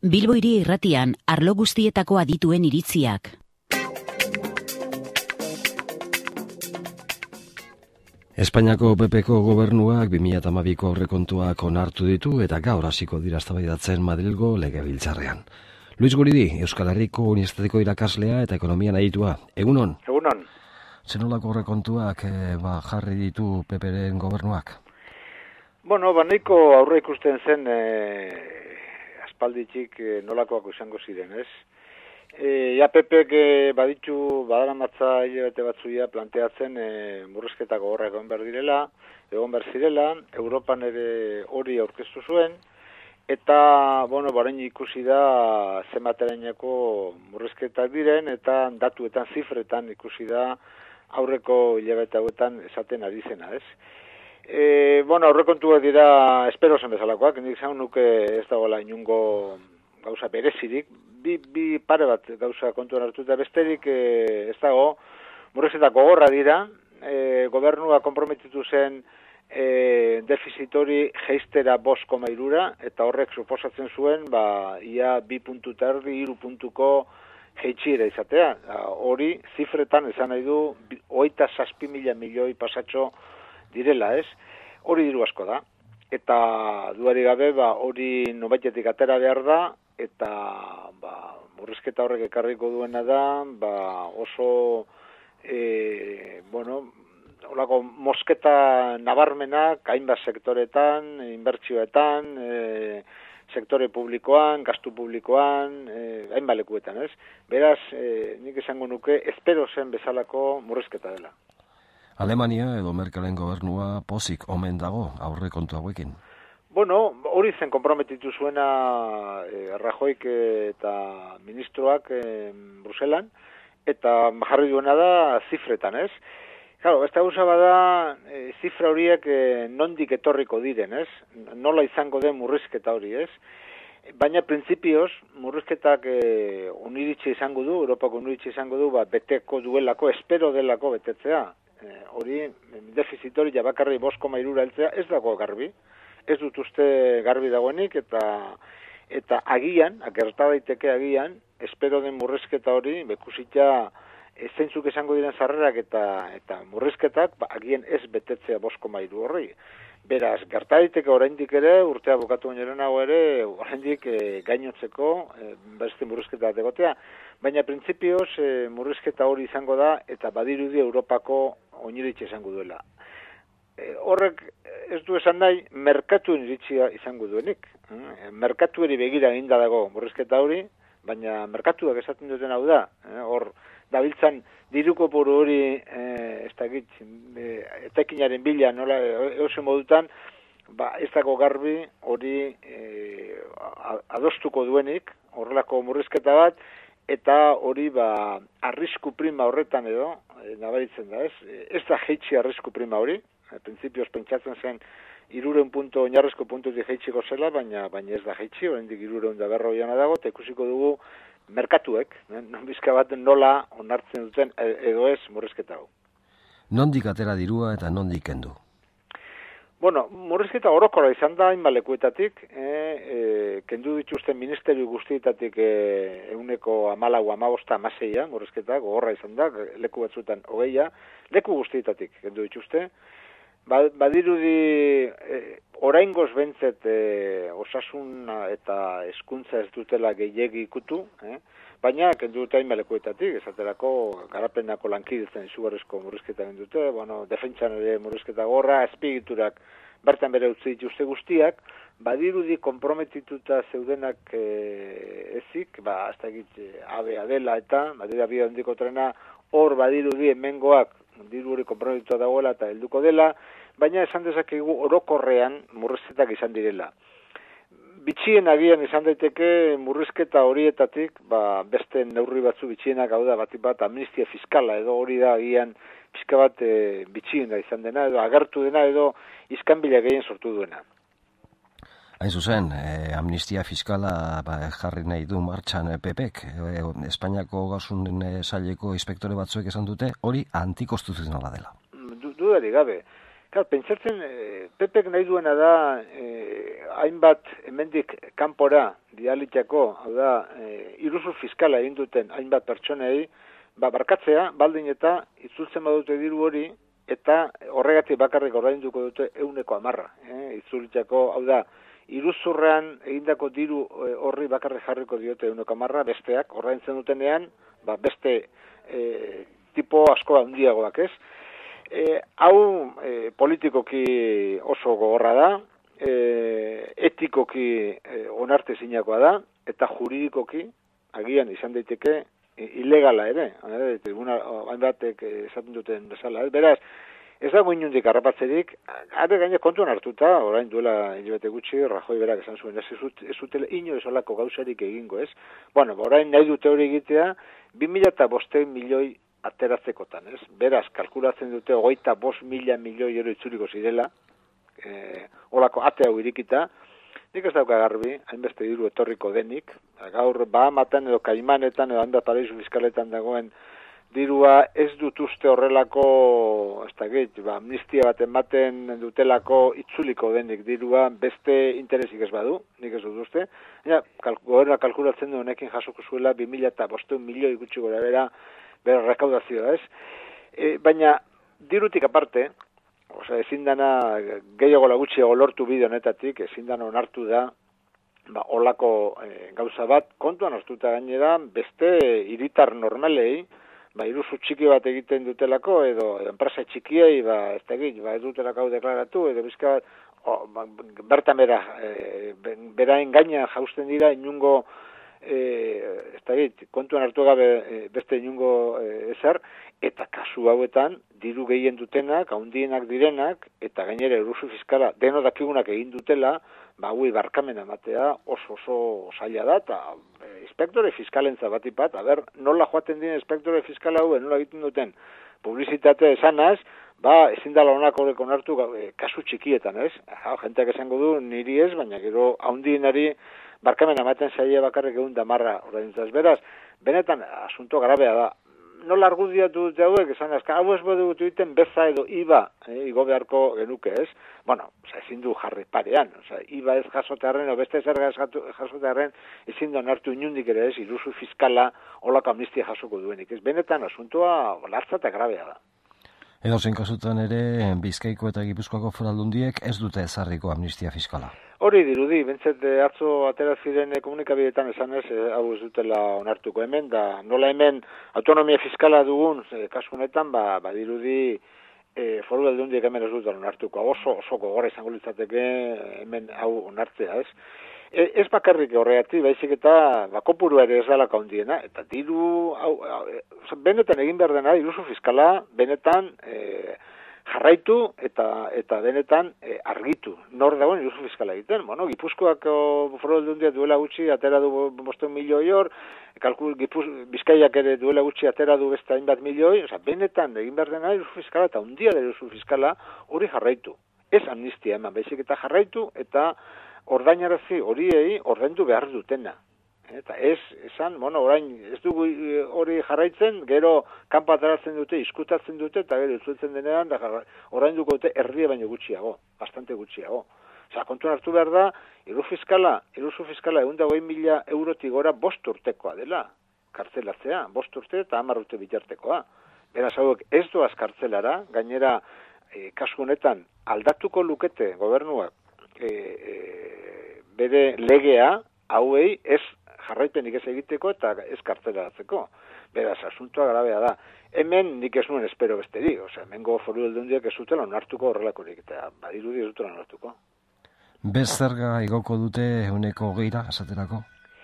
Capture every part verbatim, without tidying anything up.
Bilbo Hiria Irratian arlo guztietako adituen iritziak. Espainiako P P-ko gobernuak bi mila hamabiko aurrekontuak onartu ditu eta gaur hasiko dira eztabaidatzen Madrilgo legebiltzarrean. Luis Guridi, Euskal Herriko Unibertsitateko irakaslea eta ekonomian aditua. Egunon? Egunon. Zenolako aurrekontuak eh, ba, jarri ditu P P-ren gobernuak? Bueno, ba, nahiko aurre ikusten zen eh, aspalditik eh, nolakoak izango ziren, ez? E, ja, P P-ek eh, baditu badaramatza hilabete batzuia planteatzen eh, murrizketako horra egon behar direla, egon behar zirela, Europan ere hori aurkeztu zuen, eta, bueno, barain ikusi da zenbaterainako murrizketak diren, eta datuetan, zifretan ikusi da aurreko hilabete hauetan esaten ari zena, ez? E, bueno, aurrekontuak dira espero zen bezalakoak, nik zan nuke ez dagoela inungo gauza berezirik, bi, bi pare bat gauza kontuan hartu eta besterik e, ez dago, murrizketako gorra dira, e, gobernua konprometitu zen e, defizitori jeistera bost koma hirura, eta horrek suposatzen zuen, ba, ia bi puntu eta erdi, hiru puntuko jeitxiera izatea. Hori, zifretan esan nahi du, hogeita zazpi mila milioi pasatxo direla, ez? Hori diru asko da. Eta duari gabe, ba, hori nobaitetik atera behar da, eta ba, murrizketa horrek ekarriko duena da, ba, oso, e, bueno, holako mosketa nabarmenak, hainbat sektoretan, inbertsioetan, e, sektore publikoan, gastu publikoan, e, hainbat lekuetan, ez? Beraz, e, nik esango nuke, espero zen bezalako murrizketa dela. Alemania edo Merkelen gobernua pozik omen dago aurrekontu hauekin. Bueno, hori zen konprometitu zuena eh, Rajoyk eta ministroak eh, Bruselan, eta jarri duena da zifretan, ez? Claro, ez da gauza bada eh, zifra horiek eh, nondik etorriko diren, ez? Nola izango den murrizketa hori, ez? Baina printzipioz, murrizketak eh, uniritxe izango du, Europako uniritxe izango du, ba, beteko duelako, espero delako betetzea. Hori, defizitori jabakarri bost koma hirura heltzea ez dago garbi, ez dut uste garbi dagoenik, eta eta agian, agerta daiteke agian, espero den murrizketa hori, bekusita zeintzuk esango diren sarrerak eta eta murrizketak, ba, agian ez betetzea bost koma hiru horri. Beraz, gerta daiteke oraindik ere, urtea bukatu baino nago ere, oraindik e, gainotzeko e, beste murrizketa bat egotea. Baina printzipioz e, murrizketa hori izango da, eta badirudi Europako oiniritxe izango duela. E, horrek ez du esan nahi, merkatuen iritzia izango duenik. E, merkatueri begira eginda dago murrizketa hori, baina merkatuak esaten duten hau da. E, hor, dabiltzan diruko puru hori e, ez dakit, e, etekinaren bila, nola, eusen modutan, ba, ez dago garbi hori e, adostuko duenik, horrelako murrizketa bat, eta hori ba, arrisku prima horretan edo, e, nabaritzen da, ez? Ez da jeitsi arrisku prima hori, e, printzipioz pentsatzen zen, irureun puntu, oinarrizko puntutik jeitsiko zela, baina baina ez da jeitsi, oraindik irureun da berroiana dago, eta ikusiko dugu merkatuek, non bizka bat nola onartzen duten edo ez murrizketa hau. Nondik atera dirua eta nondik kendu? Bueno, murrizketa orokorra izan da hainbat lekuetatik, e, e, kendu dituzten ministerio guztietatik e, euneko hamalau, hamabosta, hamaseia, murrizketa gogorra izan da, leku batzuetan hogeia, leku guztietatik kendu dituzte. Badirudi e, oraingoz bentzet e, osasun eta hezkuntza ez dutela gehiegi ikutu, eh? Baina kendu dute hainbat lekuetatik, esaterako garapenako lankidetzen izugarrizko murrizketa egin dute, bueno, defentsan ere murrizketa gorra, azpiegiturak bertan bere utzi dituzte guztiak, badirudi konprometituta zeudenak e, ezik, ba, ez dakit, abea dela eta, badira bide handiko trena, hor badirudi hemengoak diru hori konprometitua dagoela eta helduko dela, baina esan dezakegu orokorrean murrizketak izan direla. Bitxien agian izan daiteke murrizketa horietatik, ba, beste neurri batzu bitxienak hau da, bat, bat amnistia fiskala edo hori da agian pixka bat e, bitxiena izan dena edo agertu dena edo iskanbila gehien sortu duena. Hain zuzen, eh, amnistia fiskala ba, jarri nahi du martxan P P-ek. Eh, Espainiako gauzun saileko inspektore batzuek esan dute hori antikonstituzionala dela. Du, dudari gabe. Claro, pentsatzen, e, Pepek nahi duena da, e, hainbat hemendik kanpora dialitako, hau da, e, iruzur fiskala egin duten hainbat pertsonei, ba, barkatzea, baldin eta itzultzen badute diru hori, eta horregatik bakarrik ordainduko dute ehuneko hamarra. Eh? Itzultzeko, hau da, iruzurrean egindako diru horri bakarrik jarriko diote ehuneko hamarra, besteak ordaintzen dutenean, ba, beste e, tipo asko handiagoak, ez? E, hau e, politikoki oso gogorra da, e, etikoki e, onartezinakoa da, eta juridikoki agian izan daiteke e, ilegala ere, e, tribuna hainbatek esaten duten bezala. Beraz, ez dago inundik harrapatzerik, are gaine kontuan hartuta, orain duela hilabete gutxi, Rajoy berak esan zuen, ez, ez zutela ino esolako gauzarik egingo, ez? Bueno, orain nahi dute hori egitea, bi mila bosteun milioi ateratzekotan, ez? Beraz, kalkulatzen dute hogeita bost mila milioi euro itzuliko zirela, e, olako ate hau irikita, nik ez dauka garbi, hainbeste diru etorriko denik, gaur Bahamaten edo Kaimanetan edo hainbat paraisu fiskaletan dagoen dirua ez dut uste horrelako, ez da gehit, ba, amnistia bat ematen dutelako itzuliko denik dirua beste interesik ez badu, nik ez dut uste. Ja, kalk, goberna kalkulatzen du honekin jasoko zuela bi mila bosteun milioi gutxi gora bera, bera rekaudazioa, ez? E, baina, dirutik aparte, osea, ezin dana, gehiago lagutxiago lortu bide honetatik, ezin dana onartu da, ba, olako e, gauza bat, kontuan hartuta gainera, beste hiritar normalei, ba, iruzu txiki bat egiten dutelako, edo enpresa txikiei, ba, ez da egin, ba, ez dutelako deklaratu, edo bizka, oh, ba, bertan bera, e, beraen gaina jausten dira, inungo, e, ez da egin, kontuan hartu gabe e, beste inungo e, ezer, eta kasu hauetan, diru gehien dutenak, haundienak direnak, eta gainera iruzu fiskala, deno dakigunak egin dutela, ba, hui barkamena ematea oso oso zaila da, eta e, inspektore fiskalentza batipat, a ber, nola joaten dien inspektore fiskala hauen, nola egiten duten publizitate esanaz, ba, ezin dala honak horrek onartu e, kasu txikietan, ez? Ha, jenteak esango du, niri ez, baina gero haundienari barkamena ematen zaila bakarrik egun damarra ordaintzaz. Beraz, benetan, asunto grabea da. Nola argudiatu dute hauek, esan azka, hau ez bodu egiten beza edo iba, eh, igo beharko genuke, ez? Bueno, oza, ezin du jarri parean, oza, iba ez jasotearen, o beste zerga ez jasotearen, ezin du onartu inundik ere ez, iruzu fiskala olako amnistia jasoko duenik, ez? Benetan, asuntua latza eta grabea da. Edo zein kasutan ere, Bizkaiko eta Gipuzkoako foraldundiek ez dute ezarriko amnistia fiskala. Hori dirudi, bentzet atzo atera ziren komunikabideetan esan ez, hau ez dutela onartuko hemen, da nola hemen autonomia fiskala dugun, e, kasu honetan, ba, ba dirudi e, foru aldundiek hemen ez dutela onartuko, oso, oso gogorra izango litzateke hemen hau onartzea, ez? E, ez bakarrik horregatik, baizik eta ba, kopurua ere ez dalako handiena, eta diru, hau, hau, benetan egin behar dena, iruzu fiskala, benetan, e, jarraitu eta eta benetan e, argitu. Nor dagoen iruzu fiskala egiten. Bueno, Gipuzkoako foru aldundia duela gutxi atera du bosteun milioi hor, kalkul Gipuz, Bizkaiak ere duela gutxi atera du beste hainbat milioi, osea, benetan egin behar dena iruzu fiskala eta hundia da iruzu fiskala hori jarraitu. Ez amnistia eman, baizik eta jarraitu eta ordainarazi horiei ordaindu behar dutena. Eta ez, esan, bueno, orain ez dugu hori jarraitzen, gero kanpo ateratzen dute, iskutatzen dute, eta gero itzultzen denean, da orain duko dute erdia baino gutxiago, bastante gutxiago. Osa, kontuan hartu behar da, iruzu fiskala, iruzu fiskala egun da hogei mila eurotik gora bost urtekoa dela, kartzelatzea, bost urte eta hamar urte bitartekoa. Beraz, hauek ez doaz kartzelara, gainera, e, kasu honetan, aldatuko lukete gobernuak e, e, bere legea, hauei ez jarraipenik ez egiteko eta ez kartzelatzeko. Beraz, asuntoa grabea da. Hemen nik ez nuen espero besterik, osea, hemengo foru aldundiak ez zutela onartuko horrelakorik, eta badirudi ez zutela onartuko. Bez zerga igoko dute ehuneko hogeira, esaterako?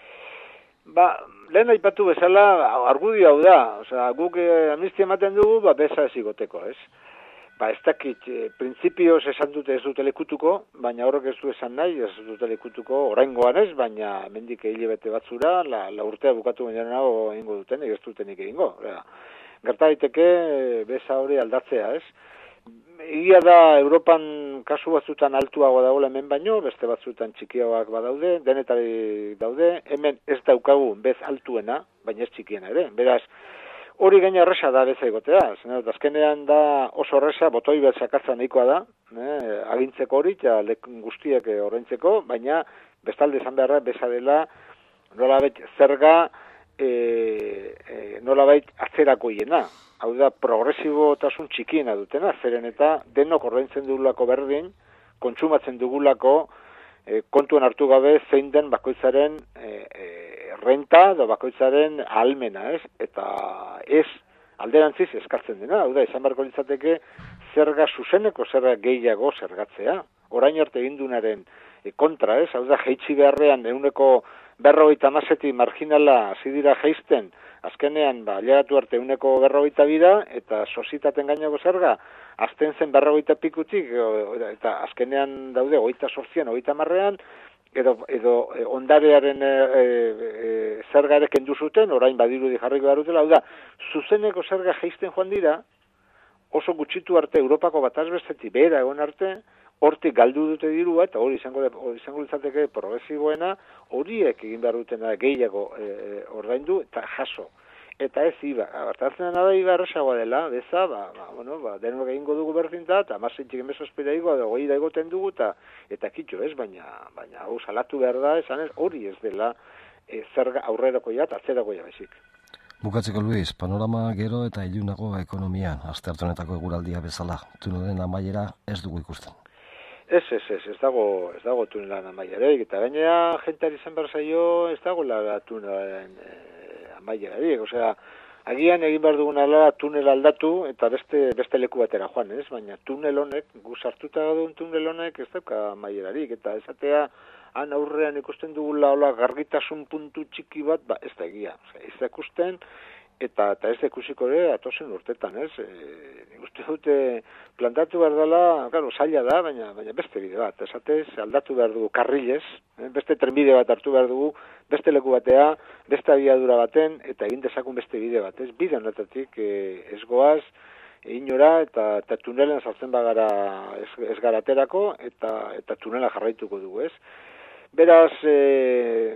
Ba, lehen aipatu bezala, argudio hau da, osea, guk eh, amnistia ematen dugu, ba, beza ez igoteko, ez? Ba, ez dakit, e, printzipioz esan dute ez dute lekutuko, baina horrek ez du esan nahi, ez dute lekutuko oraingoan ez, baina mendik hilabete batzura, la, la urtea bukatu baina nago egingo duten, ez dutenik egingo. Gerta daiteke beza hori aldatzea, ez? Egia da, Europan kasu batzutan altuago dagoela hemen baino, beste batzutan txikiagoak badaude, denetari daude, hemen ez daukagu bez altuena, baina ez txikiena ere. Beraz, hori gaina erresa da beza egotea, zen, azkenean da oso erresa, botoi bat sakatza nahikoa da, eh, agintzeko hori, eta lekun guztiak ordaintzeko, baina bestalde izan beharra bezadela nolabait zerga e, e, nolabait atzerakoiena. Hau da, progresibotasun txikiena dutena, zeren eta denok ordaintzen dugulako berdin, kontsumatzen dugulako, e, kontuen hartu gabe zein den bakoitzaren e, e, renta edo bakoitzaren ahalmena, ez? Eta ez alderantziz eskatzen dena, hau da, izan beharko litzateke zerga zuzeneko zerga gehiago zergatzea. Orain arte egindunaren e, kontra, ez? Hau da, jeitsi beharrean euneko berrogeita hamaseti marginala hasi dira jeisten, azkenean, ba, llegatu arte euneko berrogeita bira, eta sozietaten gainako zerga, azten zen berrogeita pikutik, eta azkenean daude, ogeita sortzian, ogeita marrean, edo, edo e, ondarearen e, e, zerga ere kendu zuten, orain badirudi jarriko darutela, hau da, zuzeneko zerga jeisten joan dira, oso gutxitu arte, Europako bataz bestetik behera egon arte, hortik galdu dute dirua, eta hori izango, hori izango litzateke progresiboena, horiek egin behar dutena gehiago e, ordaindu eta jaso. Eta ez iba, hartatzen da iba erresagoa dela, beza, ba, ba, bueno, ba, denok egingo dugu berdinta, eta amazeitzik emeso espera igo, edo goi da egoten dugu, eta, eta kitxo ez, baina, baina hau salatu behar da, esan ez, hori ez dela e, zerga aurrerako ja, eta atzerako ja bezik. Bukatzeko, Luis, panorama gero eta ilunago ekonomian, aste hartonetako eguraldia bezala, tunelen amaiera ez dugu ikusten. Ez, ez, ez, ez dago, ez dago tunelan amaierarik, eta gainera jenteari izan behar zaio, ez dago la tunelaren e, amaierarik, osea, agian egin behar duguna da tunel aldatu eta beste beste leku batera joan, ez? Baina tunel honek, gu sartuta duen tunel honek ez dauka amaierarik, eta esatea han aurrean ikusten dugula hola gargitasun puntu txiki bat, ba, ez da egia, osea, ez da ikusten, eta, eta ez da ikusiko ere atozen urtetan, ez? E, uste dute plantatu behar dela, claro, zaila da, baina, baina beste bide bat, esatez, aldatu behar dugu karrilez, eh? Beste trenbide bat hartu behar dugu, beste leku batea, beste abiadura baten, eta egin dezakun beste bide bat, ez? Bide honetatik eh, ez goaz, inora, eta, eta tunelen sartzen bagara ez, ez garaterako, eta, eta tunela jarraituko dugu, ez? Beraz, eh,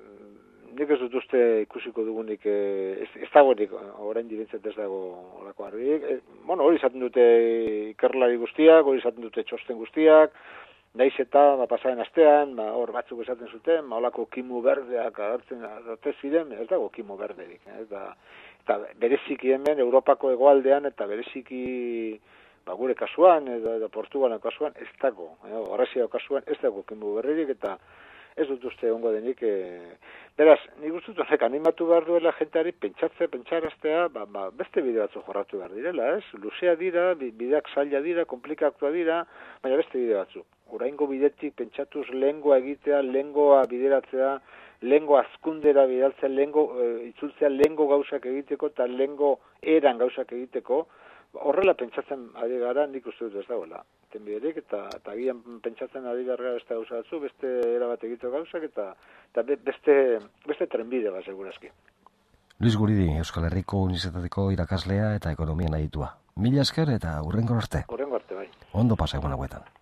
nik ez dut uste ikusiko dugunik, eh, ez, ez dagoenik, orain direntzat ez dago horako argirik. Eh, bueno, hori izaten dute ikerlari guztiak, hori izaten dute txosten guztiak, naiz eta ba, pasaren astean, ba, hor batzuk esaten zuten, ba, holako kimu berdeak agertzen arte ziren, ez dago kimu berderik. Eh, eta, eta bereziki hemen, Europako hegoaldean, eta bereziki ba, gure kasuan, edo, edo Portugalen kasuan, ez dago, eh, Horrezia kasuan, ez dago kimu berderik, eta ez dut uste ongo denik, e... beraz, nik uste dut honek animatu behar duela jenteari pentsatze, pentsaraztea, ba, ba, beste bide batzu jorratu behar direla, ez? Luzea dira, bideak zaila dira, komplikaktua dira, baina beste bide batzu. Oraingo bidetik pentsatuz lehengoa egitea, lehengoa bideratzea, lehengo azkundera bidaltzea, lehengo e, itzultzea, lehengo gauzak egiteko, eta lehengo eran gauzak egiteko, horrela pentsatzen ari gara, nik uste dut ez dagoela. Tenbiderik, eta, eta agian pentsatzen ari gara beste gauza batzu, beste erabat egiteko gauzak, eta, eta beste, beste trenbide bat segurazki. Luis Guridi, Euskal Herriko Unibertsitateko irakaslea eta ekonomian aditua. Mila esker eta hurrengo arte. Hurrengo arte, bai. Ondo pasa egun hauetan.